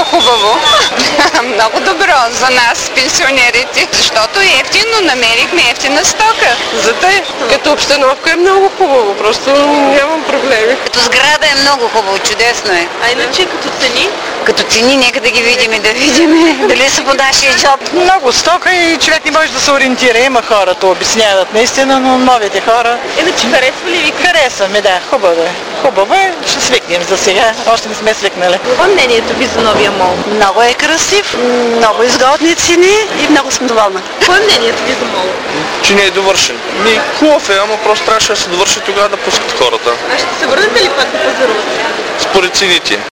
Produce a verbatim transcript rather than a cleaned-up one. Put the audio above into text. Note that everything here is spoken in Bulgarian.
много хубаво. Много добро за нас, пенсионерите, защото е ефтино, намерихме ефтина стока. За те, като обстановка е много хубаво, просто нямам проблеми. Като сграда е много хубаво, чудесно е. А иначе като цени? Като цени, нека да ги видим и да видим дали са по нашия джоб. Много стока и човек не може да се ориентира. Има хората, обясняват наистина, но новите хора... Иначе харесва ли ви? Харесваме, да, хубаво е. Хубаво е, ще свикнем за сега, още не сме свикнали. Какво е мнението ви за новия мол? Много е красив, много изгодни цени и много съм доволна. Какво е мнението ви за мол? Че не е довършен. Ми, хубав е, ама просто трябваше да се довърши тогава да пускат хората. А ще се върнете ли пак да пазарувате? Според цените.